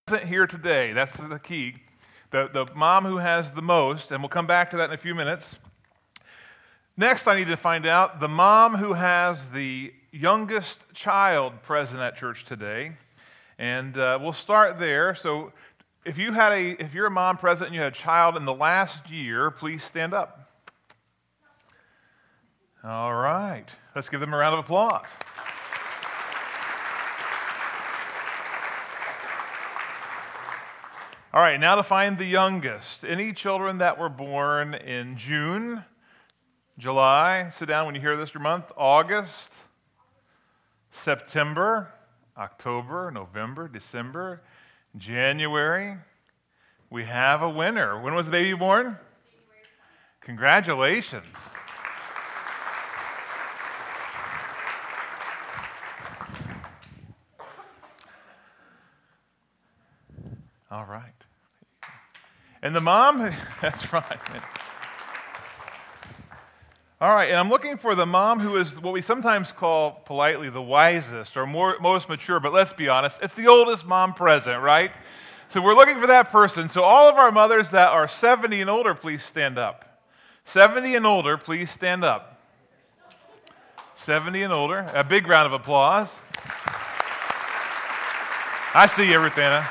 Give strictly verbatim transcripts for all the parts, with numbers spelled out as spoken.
Here today. That's the key. The, the mom who has the most, and we'll come back to that in a few minutes. Next, I need to find out the mom who has the youngest child present at church today. And uh, we'll start there. So if you had a, if you're a mom present and you had a child in the last year, please stand up. All right. Let's give them a round of applause. All right, now to find the youngest. Any children that were born in June, July, sit down when you hear this, your month, August, September, October, November, December, January. We have a winner. When was the baby born? Congratulations. All right. And the mom, that's right. All right, and I'm looking for the mom who is what we sometimes call politely the wisest or more, most mature, but let's be honest, it's the oldest mom present, right? So we're looking for that person. So all of our mothers that are seventy and older, please stand up. seventy and older, please stand up. seventy and older. A big round of applause. I see you, Ruthana.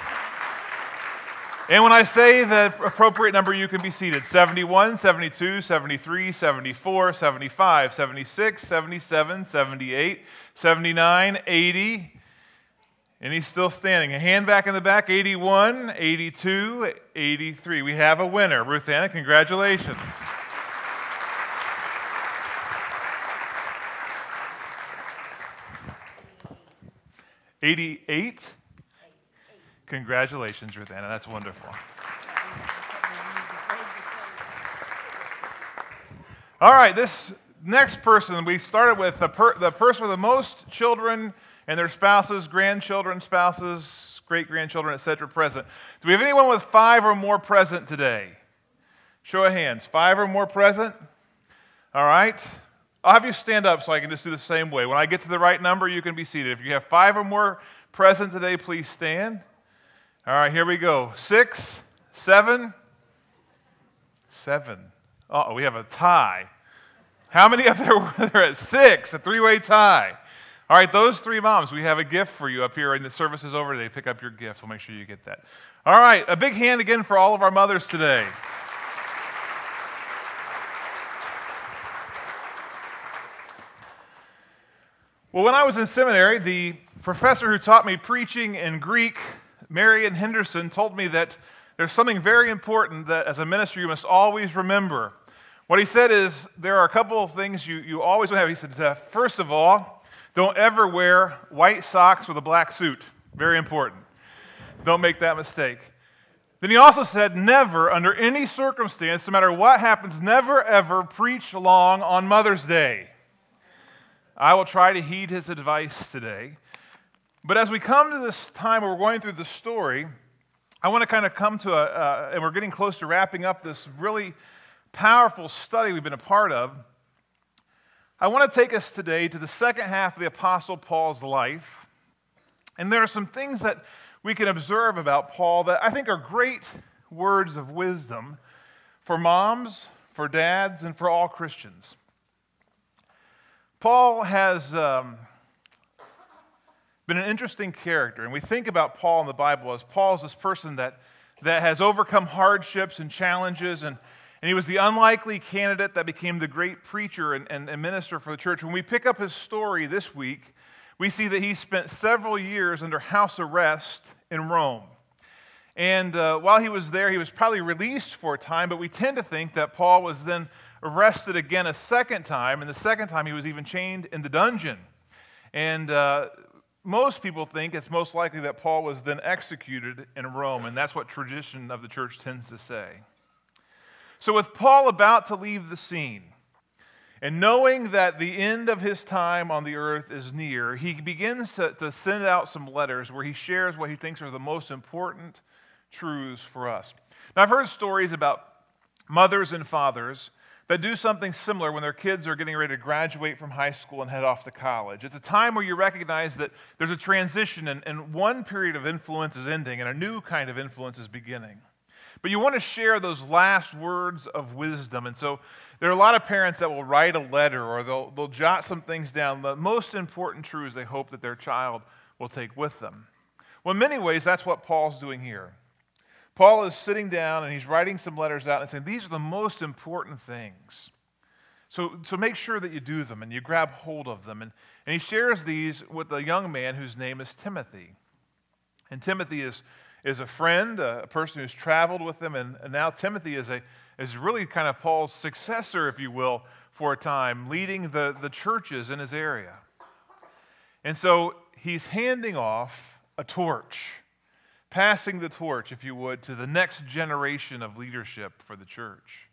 And when I say the appropriate number, you can be seated. seventy-one, seventy-two, seventy-three, seventy-four, seventy-five, seventy-six, seventy-seven, seventy-eight, seventy-nine, eighty. And he's still standing. A hand back in the back, eighty-one, eighty-two, eighty-three. We have a winner. Ruth Anna, congratulations. eighty-eight. Congratulations, Ruth Anna. That's wonderful. All right, this next person, we started with the, per, the person with the most children and their spouses, grandchildren, spouses, great-grandchildren, et cetera present. Do we have anyone with five or more present today? Show of hands. Five or more present? All right. I'll have you stand up so I can just do the same way. When I get to the right number, you can be seated. If you have five or more present today, please stand. All right, here we go. Six, seven, seven. Uh-oh, we have a tie. How many of there were there at six? A three-way tie. All right, those three moms, we have a gift for you up here, and the service is over today. Pick up your gift. We'll make sure you get that. All right, a big hand again for all of our mothers today. Well, when I was in seminary, the professor who taught me preaching in Greek, Marian Henderson, told me that there's something very important that as a minister you must always remember. What he said is there are a couple of things you, you always want to have. He said, uh, first of all, don't ever wear white socks with a black suit. Very important. Don't make that mistake. Then he also said, never, under any circumstance, no matter what happens, never ever preach long on Mother's Day. I will try to heed his advice today. But as we come to this time where we're going through the story, I want to kind of come to a, uh, and we're getting close to wrapping up this really powerful study we've been a part of. I want to take us today to the second half of the Apostle Paul's life. And there are some things that we can observe about Paul that I think are great words of wisdom for moms, for dads, and for all Christians. Paul has um, been an interesting character, and we think about Paul in the Bible as Paul is this person that, that has overcome hardships and challenges, and, and he was the unlikely candidate that became the great preacher and, and, and minister for the church. When we pick up his story this week, we see that he spent several years under house arrest in Rome. And uh, while he was there, he was probably released for a time, but we tend to think that Paul was then arrested again a second time, and the second time he was even chained in the dungeon. And uh, most people think it's most likely that Paul was then executed in Rome, and that's what tradition of the church tends to say. So with Paul about to leave the scene, and knowing that the end of his time on the earth is near, he begins to, to send out some letters where he shares what he thinks are the most important truths for us. Now, I've heard stories about mothers and fathers that do something similar when their kids are getting ready to graduate from high school and head off to college. It's a time where you recognize that there's a transition and, and one period of influence is ending and a new kind of influence is beginning. But you want to share those last words of wisdom. And so there are a lot of parents that will write a letter or they'll, they'll jot some things down, the most important truths they hope that their child will take with them. Well, in many ways, that's what Paul's doing here. Paul is sitting down and he's writing some letters out and saying, these are the most important things. So, so make sure that you do them and you grab hold of them. And, and he shares these with a young man whose name is Timothy. And Timothy is, is a friend, a person who's traveled with him. And, and now Timothy is, a, is really kind of Paul's successor, if you will, for a time, leading the, the churches in his area. And so he's handing off a torch. Passing the torch, if you would, to the next generation of leadership for the church.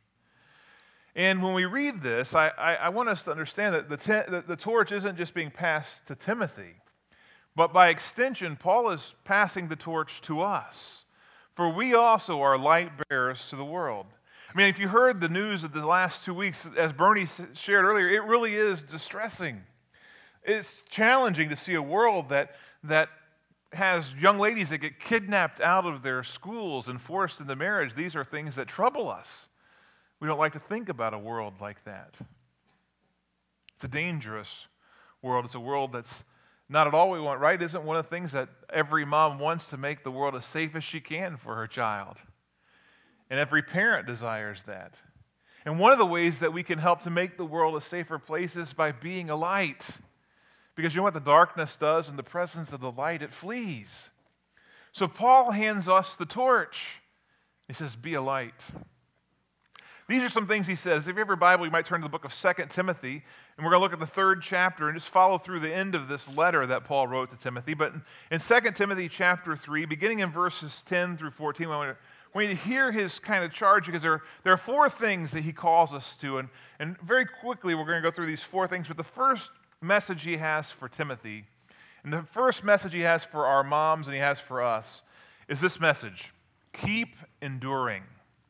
And when we read this, I, I, I want us to understand that the, te- the, the torch isn't just being passed to Timothy, but by extension, Paul is passing the torch to us. For we also are light bearers to the world. I mean, if you heard the news of the last two weeks, as Bernie shared earlier, it really is distressing. It's challenging to see a world that that has young ladies that get kidnapped out of their schools and forced into marriage. These are things that trouble us. We don't like to think about a world like that. It's a dangerous world. It's a world that's not at all what we want, right? Isn't one of the things that every mom wants to make the world as safe as she can for her child? And every parent desires that. And one of the ways that we can help to make the world a safer place is by being a light. Because you know what the darkness does in the presence of the light? It flees. So Paul hands us the torch. He says, be a light. These are some things he says. If you have your Bible, you might turn to the book of Second Timothy, and we're going to look at the third chapter and just follow through the end of this letter that Paul wrote to Timothy. But in Second Timothy chapter three, beginning in verses ten through fourteen, I want you to hear his kind of charge, because there, there are four things that he calls us to. And, and very quickly, we're going to go through these four things. But the first message he has for Timothy, and the first message he has for our moms and he has for us, is this message: keep enduring.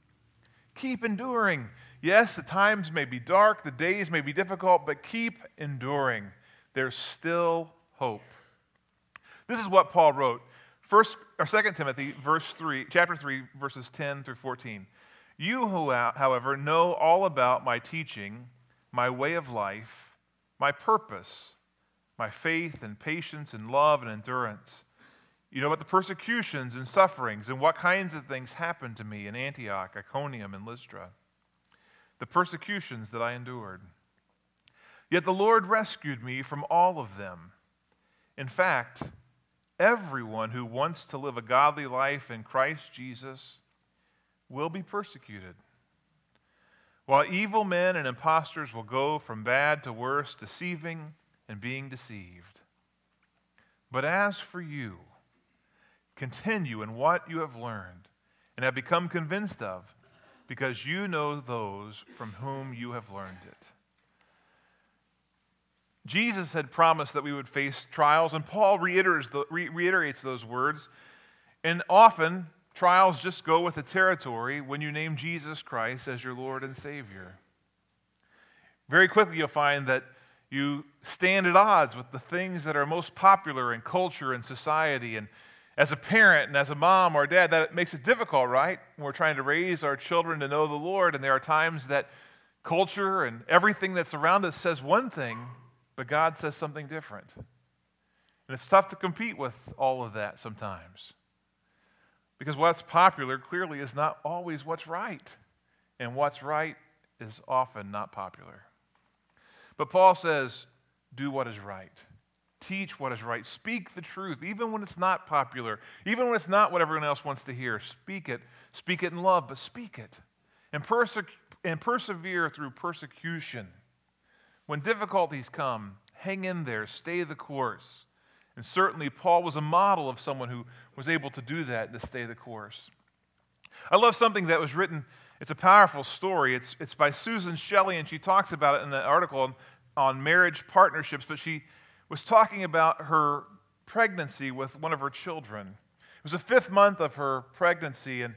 Keep enduring. Yes, the times may be dark, the days may be difficult, but keep enduring. There's still hope. This is what Paul wrote. First or Second Timothy, verse three, chapter three, verses ten through fourteen. You, who, however, know all about my teaching, my way of life, my purpose, my faith and patience and love and endurance. You know about the persecutions and sufferings and what kinds of things happened to me in Antioch, Iconium, and Lystra. The persecutions that I endured. Yet the Lord rescued me from all of them. In fact, everyone who wants to live a godly life in Christ Jesus will be persecuted. While evil men and impostors will go from bad to worse, deceiving and being deceived. But as for you, continue in what you have learned and have become convinced of, because you know those from whom you have learned it. Jesus had promised that we would face trials, and Paul reiterates, the, re- reiterates those words. And often, trials just go with the territory when you name Jesus Christ as your Lord and Savior. Very quickly you'll find that you stand at odds with the things that are most popular in culture and society. And as a parent and as a mom or dad, that makes it difficult, right? When we're trying to raise our children to know the Lord, and there are times that culture and everything that's around us says one thing, but God says something different. And it's tough to compete with all of that sometimes. Because what's popular clearly is not always what's right. And what's right is often not popular. But Paul says, do what is right. Teach what is right. Speak the truth, even when it's not popular, even when it's not what everyone else wants to hear. Speak it. Speak it in love, but speak it. And, perse- and persevere through persecution. When difficulties come, hang in there, stay the course. And certainly Paul was a model of someone who was able to do that, to stay the course. I love something that was written. It's a powerful story. It's, it's by Susan Shelley, and she talks about it in an article on, on marriage partnerships, but she was talking about her pregnancy with one of her children. It was the fifth month of her pregnancy, and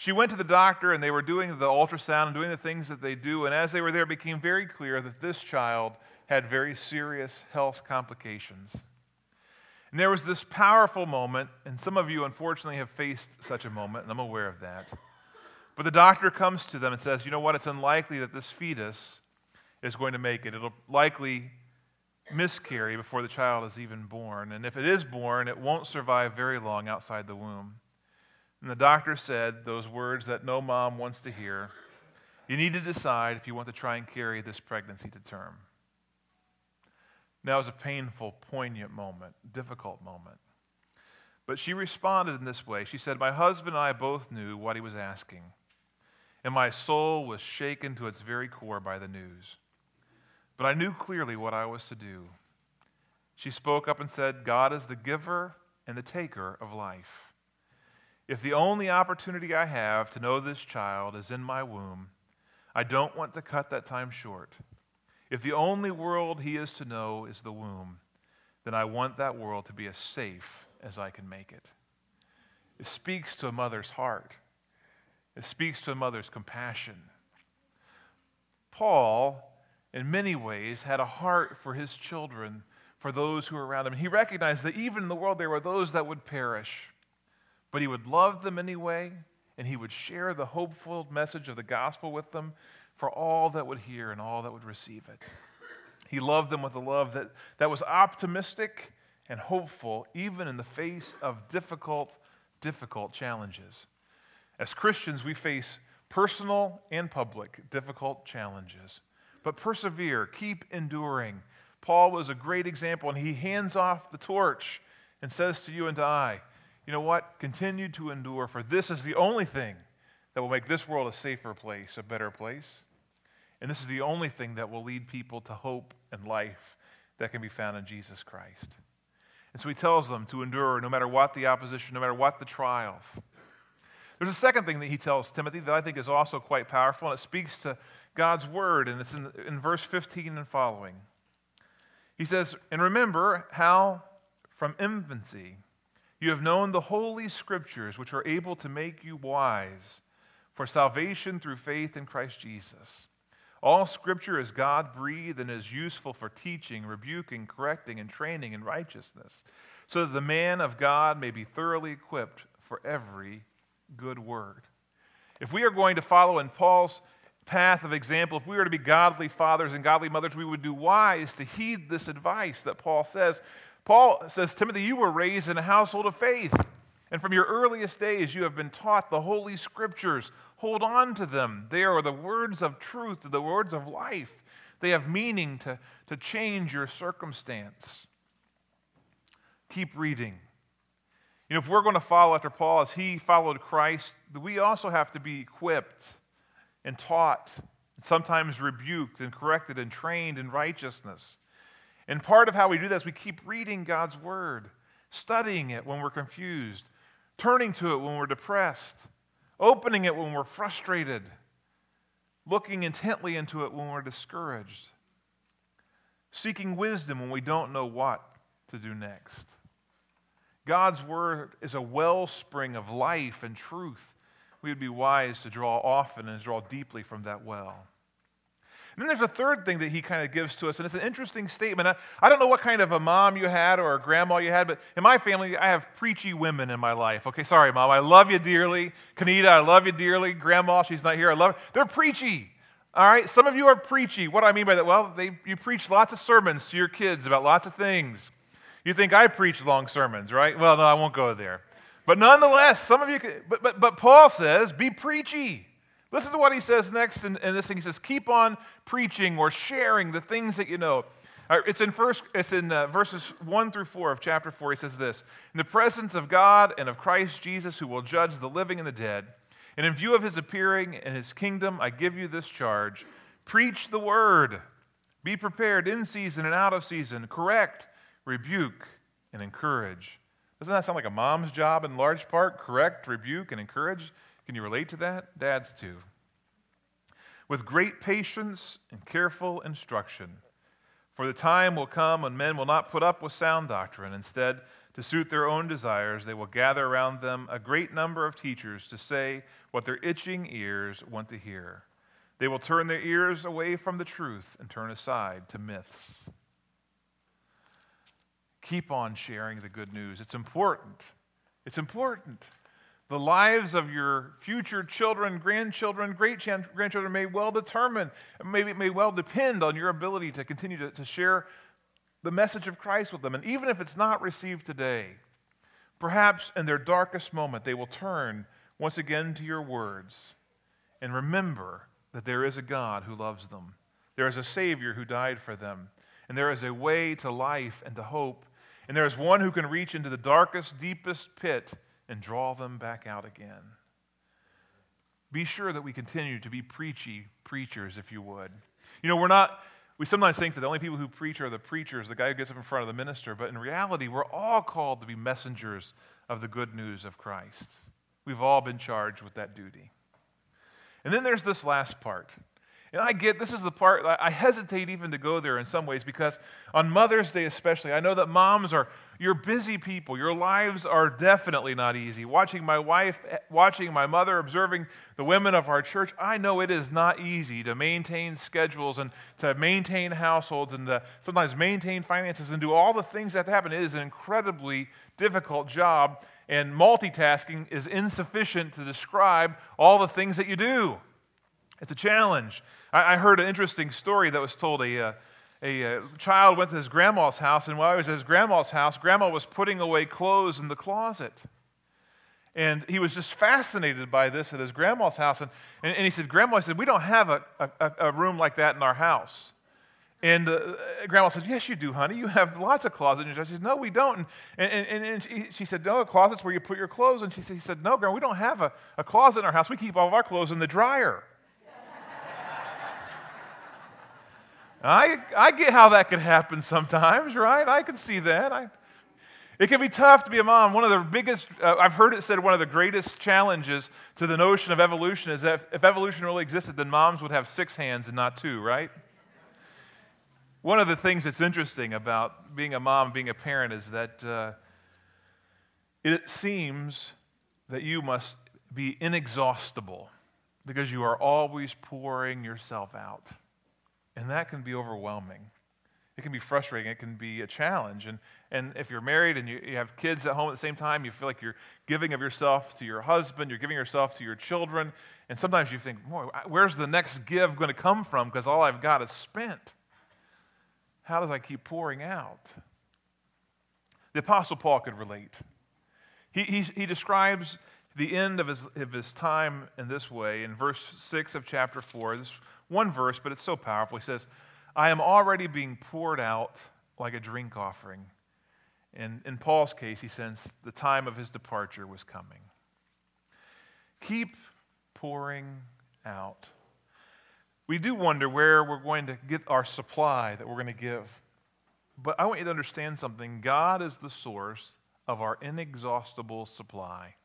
She went to the doctor, and they were doing the ultrasound and doing the things that they do, and as they were there, it became very clear that this child had very serious health complications. And there was this powerful moment, and some of you, unfortunately, have faced such a moment, and I'm aware of that. But the doctor comes to them and says, you know what, it's unlikely that this fetus is going to make it. It'll likely miscarry before the child is even born. And if it is born, it won't survive very long outside the womb. And the doctor said those words that no mom wants to hear. You need to decide if you want to try and carry this pregnancy to term. Now, it was a painful, poignant moment, difficult moment. But she responded in this way. She said, my husband and I both knew what he was asking, and my soul was shaken to its very core by the news. But I knew clearly what I was to do. She spoke up and said, God is the giver and the taker of life. If the only opportunity I have to know this child is in my womb, I don't want to cut that time short. If the only world he is to know is the womb, then I want that world to be as safe as I can make it. It speaks to a mother's heart. It speaks to a mother's compassion. Paul, in many ways, had a heart for his children, for those who were around him. He recognized that even in the world there were those that would perish. But he would love them anyway, and he would share the hopeful message of the gospel with them for all that would hear and all that would receive it. He loved them with a love that, that was optimistic and hopeful, even in the face of difficult, difficult challenges. As Christians, we face personal and public difficult challenges. But persevere, keep enduring. Paul was a great example, and he hands off the torch and says to you and to I, you know what? Continue to endure, for this is the only thing that will make this world a safer place, a better place. And this is the only thing that will lead people to hope and life that can be found in Jesus Christ. And so he tells them to endure no matter what the opposition, no matter what the trials. There's a second thing that he tells Timothy that I think is also quite powerful, and it speaks to God's word, and it's in, in verse fifteen and following. He says, and remember how from infancy you have known the holy scriptures, which are able to make you wise for salvation through faith in Christ Jesus. All scripture is God-breathed and is useful for teaching, rebuking, correcting, and training in righteousness, so that the man of God may be thoroughly equipped for every good word. If we are going to follow in Paul's path of example, if we were to be godly fathers and godly mothers, we would do wise to heed this advice that Paul says. Paul says, Timothy, you were raised in a household of faith, and from your earliest days you have been taught the Holy Scriptures. Hold on to them. They are the words of truth, the words of life. They have meaning to, to change your circumstance. Keep reading. You know, if we're going to follow after Paul as he followed Christ, we also have to be equipped and taught, and sometimes rebuked and corrected and trained in righteousness. And part of how we do that is we keep reading God's word, studying it when we're confused, turning to it when we're depressed, opening it when we're frustrated, looking intently into it when we're discouraged, seeking wisdom when we don't know what to do next. God's word is a wellspring of life and truth. We would be wise to draw often and draw deeply from that well. And then there's a third thing that he kind of gives to us, and it's an interesting statement. I, I don't know what kind of a mom you had or a grandma you had, but in my family, I have preachy women in my life. Okay, sorry, Mom, I love you dearly. Kanita, I love you dearly. Grandma, she's not here, I love her. They're preachy, all right? Some of you are preachy. What do I mean by that? Well, they, you preach lots of sermons to your kids about lots of things. You think I preach long sermons, right? Well, no, I won't go there. But nonetheless, some of you, can, but, but, but Paul says, be preachy. Listen to what he says next in, in this thing. He says, keep on preaching or sharing the things that you know. Right, it's in, first, it's in uh, verses one through four of chapter four. He says this, in the presence of God and of Christ Jesus, who will judge the living and the dead, and in view of his appearing and his kingdom, I give you this charge. Preach the word. Be prepared in season and out of season. Correct, rebuke, and encourage. Doesn't that sound like a mom's job in large part? Correct, rebuke, and encourage? Can you relate to that? Dads too. With great patience and careful instruction, for the time will come when men will not put up with sound doctrine. Instead, To suit their own desires, they will gather around them a great number of teachers to say what their itching ears want to hear. They will turn their ears away from the truth and turn aside to myths. Keep on sharing the good news. It's important. It's important. The lives of your future children, grandchildren, great-grandchildren may well determine, maybe may well depend on your ability to continue to, to share the message of Christ with them. And even if it's not received today, perhaps in their darkest moment, they will turn once again to your words and remember that there is a God who loves them. There is a Savior who died for them. And there is a way to life and to hope. And there is one who can reach into the darkest, deepest pit and draw them back out again. Be sure that we continue to be preachy preachers, if you would. You know, we're not, we sometimes think that the only people who preach are the preachers, the guy who gets up in front of the minister, but in reality, we're all called to be messengers of the good news of Christ. We've all been charged with that duty. And then there's this last part. And I get, this is the part, I hesitate even to go there in some ways because on Mother's Day especially, I know that moms are, you're busy people. Your lives are definitely not easy. Watching my wife, watching my mother, observing the women of our church, I know it is not easy to maintain schedules and to maintain households and to sometimes maintain finances and do all the things that have to happen. It is an incredibly difficult job, and multitasking is insufficient to describe all the things that you do. It's a challenge. I, I heard an interesting story that was told. A, uh, a, a child went to his grandma's house, and while he was at his grandma's house, grandma was putting away clothes in the closet. And he was just fascinated by this at his grandma's house. And, and, and he said, Grandma, he said, we don't have a, a, a room like that in our house. And uh, Grandma said, yes, you do, honey. You have lots of closets in your house. She said, no, we don't. And, and, and, and she, she said, no, a closet's where you put your clothes. And she said, he said, no, Grandma, we don't have a, a closet in our house. We keep all of our clothes in the dryer. I, I get how that could happen sometimes, right? I can see that. I, it can be tough to be a mom. One of the biggest, uh, I've heard it said, one of the greatest challenges to the notion of evolution is that if, if evolution really existed, then moms would have six hands and not two, right? One of the things that's interesting about being a mom, being a parent, is that uh, it seems that you must be inexhaustible because you are always pouring yourself out. And that can be overwhelming. It can be frustrating. It can be a challenge. And, and if you're married and you, you have kids at home at the same time, you feel like you're giving of yourself to your husband, you're giving yourself to your children, and sometimes you think, boy, where's the next give going to come from because all I've got is spent? How does I keep pouring out? The Apostle Paul could relate. He, he, he describes the end of his, of his time in this way in verse six of chapter four. This one verse, but it's so powerful. He says, I am already being poured out like a drink offering. And in Paul's case, he says the time of his departure was coming. Keep pouring out. We do wonder where we're going to get our supply that we're going to give. But I want you to understand something. God is the source of our inexhaustible supply.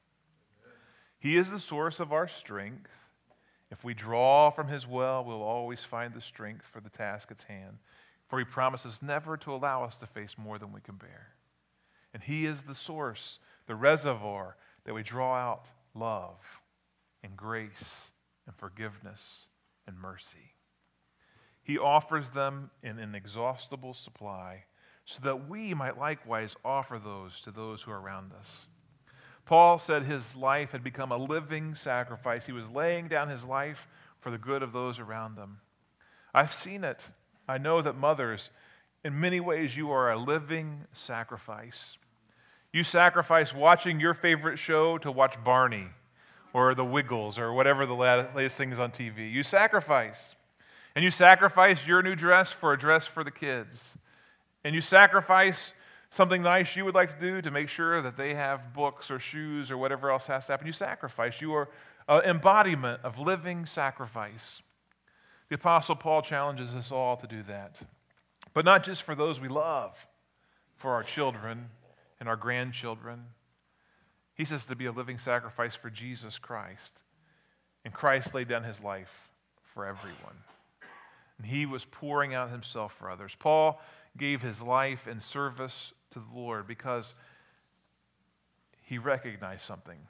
He is the source of our strength. If we draw from his well, we'll always find the strength for the task at hand. For he promises never to allow us to face more than we can bear. And he is the source, the reservoir that we draw out love and grace and forgiveness and mercy. He offers them in an inexhaustible supply so that we might likewise offer those to those who are around us. Paul said his life had become a living sacrifice. He was laying down his life for the good of those around them. I've seen it. I know that mothers, in many ways, you are a living sacrifice. You sacrifice watching your favorite show to watch Barney or The Wiggles or whatever the latest thing is on T V. You sacrifice. And you sacrifice your new dress for a dress for the kids. And you sacrifice something nice you would like to do to make sure that they have books or shoes or whatever else has to happen. You sacrifice. You are an embodiment of living sacrifice. The Apostle Paul challenges us all to do that. But not just for those we love, for our children and our grandchildren. He says to be a living sacrifice for Jesus Christ. And Christ laid down his life for everyone. And he was pouring out himself for others. Paul gave his life in service to the Lord because he recognized something.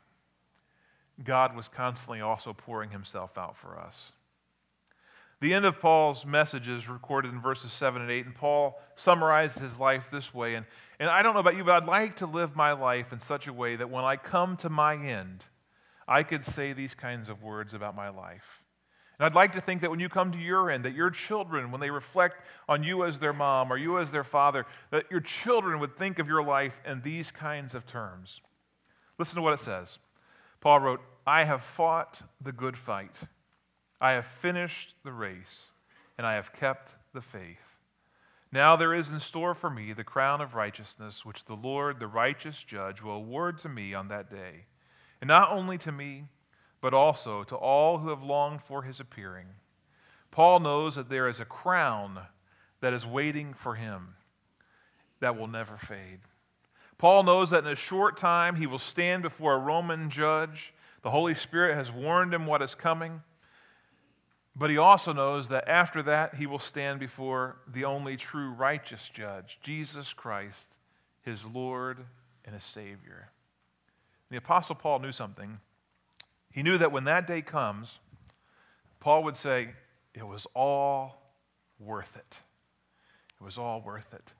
God was constantly also pouring himself out for us. The end of Paul's message is recorded in verses seven and eight, and Paul summarized his life this way. And, and I don't know about you, but I'd like to live my life in such a way that when I come to my end, I could say these kinds of words about my life. And I'd like to think that when you come to your end, that your children, when they reflect on you as their mom or you as their father, that your children would think of your life in these kinds of terms. Listen to what it says. Paul wrote, I have fought the good fight. I have finished the race, and I have kept the faith. Now there is in store for me the crown of righteousness, which the Lord, the righteous judge, will award to me on that day. And not only to me, but also to all who have longed for his appearing. Paul knows that there is a crown that is waiting for him that will never fade. Paul knows that in a short time he will stand before a Roman judge. The Holy Spirit has warned him what is coming. But he also knows that after that, he will stand before the only true righteous judge, Jesus Christ, his Lord and his Savior. The Apostle Paul knew something. He knew that when that day comes, Paul would say, it was all worth it. It was all worth it.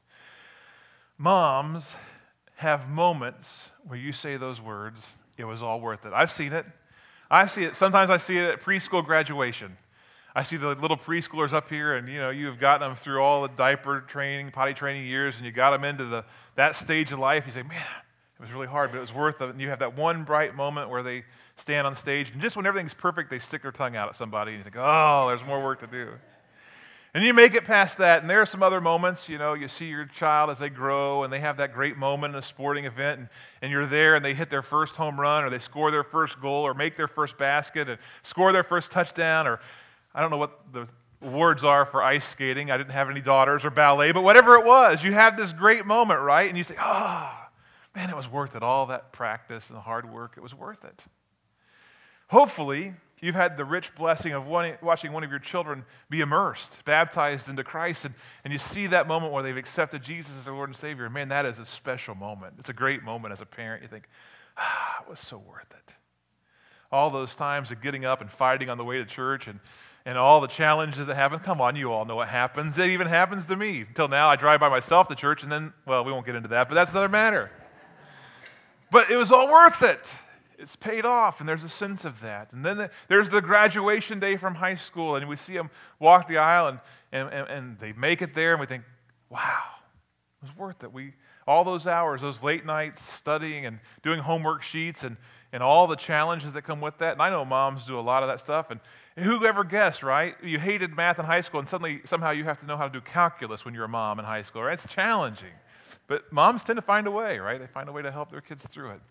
Moms have moments where you say those words, it was all worth it. I've seen it. I see it. Sometimes I see it at preschool graduation. I see the little preschoolers up here, and you know you've gotten them through all the diaper training, potty training years, and you got them into the that stage of life. You say, "Man, it was really hard, but it was worth it." And you have that one bright moment where they stand on stage, and just when everything's perfect, they stick their tongue out at somebody, and you think, "Oh, there's more work to do." And you make it past that, and there are some other moments. You know, you see your child as they grow, and they have that great moment in a sporting event, and, and you're there, and they hit their first home run, or they score their first goal, or make their first basket, and score their first touchdown, or I don't know what the awards are for ice skating. I didn't have any daughters, or ballet, but whatever it was, you have this great moment, right? And you say, oh, man, it was worth it. All that practice and the hard work, it was worth it. Hopefully, you've had the rich blessing of one, watching one of your children be immersed, baptized into Christ, and, and you see that moment where they've accepted Jesus as their Lord and Savior. And man, that is a special moment. It's a great moment as a parent. You think, ah, it was so worth it. All those times of getting up and fighting on the way to church and And all the challenges that happen. Come on, you all know what happens. It even happens to me. Until now, I drive by myself to church, and then, well, we won't get into that, but that's another matter. But it was all worth it. It's paid off, and there's a sense of that. And then the, there's the graduation day from high school, and we see them walk the aisle, and, and, and, and they make it there, and we think, wow, it was worth it. We all those hours, those late nights studying and doing homework sheets, and, and all the challenges that come with that. And I know moms do a lot of that stuff, and And who ever guessed, right? You hated math in high school, and suddenly, somehow you have to know how to do calculus when you're a mom in high school, right? It's challenging. But moms tend to find a way, right? They find a way to help their kids through it.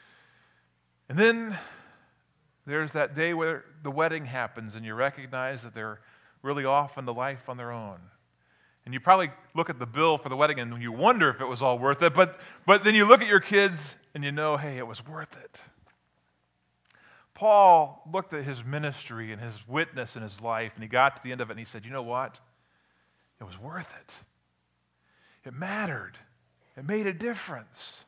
And then there's that day where the wedding happens, and you recognize that they're really off into life on their own. And you probably look at the bill for the wedding, and you wonder if it was all worth it, but, but then you look at your kids, and you know, hey, it was worth it. Paul looked at his ministry and his witness in his life, and he got to the end of it, and he said, you know what? It was worth it. It mattered. It made a difference.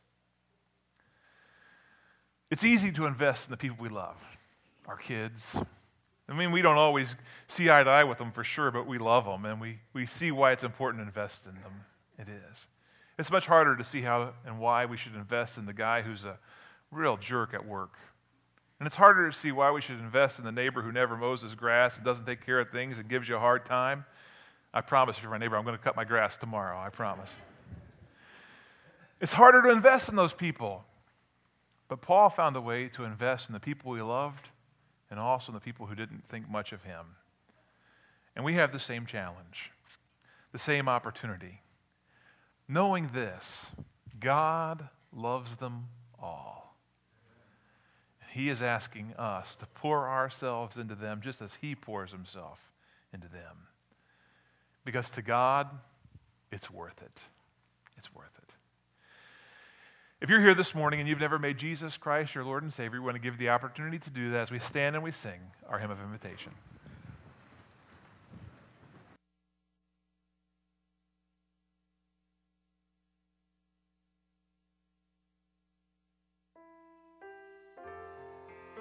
It's easy to invest in the people we love, our kids. I mean, we don't always see eye to eye with them for sure, but we love them, and we, we see why it's important to invest in them. It is. It's much harder to see how and why we should invest in the guy who's a real jerk at work. And it's harder to see why we should invest in the neighbor who never mows his grass and doesn't take care of things and gives you a hard time. I promise you, my neighbor, I'm going to cut my grass tomorrow. I promise. It's harder to invest in those people. But Paul found a way to invest in the people he loved and also in the people who didn't think much of him. And we have the same challenge, the same opportunity. Knowing this, God loves them all. He is asking us to pour ourselves into them just as he pours himself into them. Because to God, it's worth it. It's worth it. If you're here this morning and you've never made Jesus Christ your Lord and Savior, we want to give you the opportunity to do that as we stand and we sing our hymn of invitation.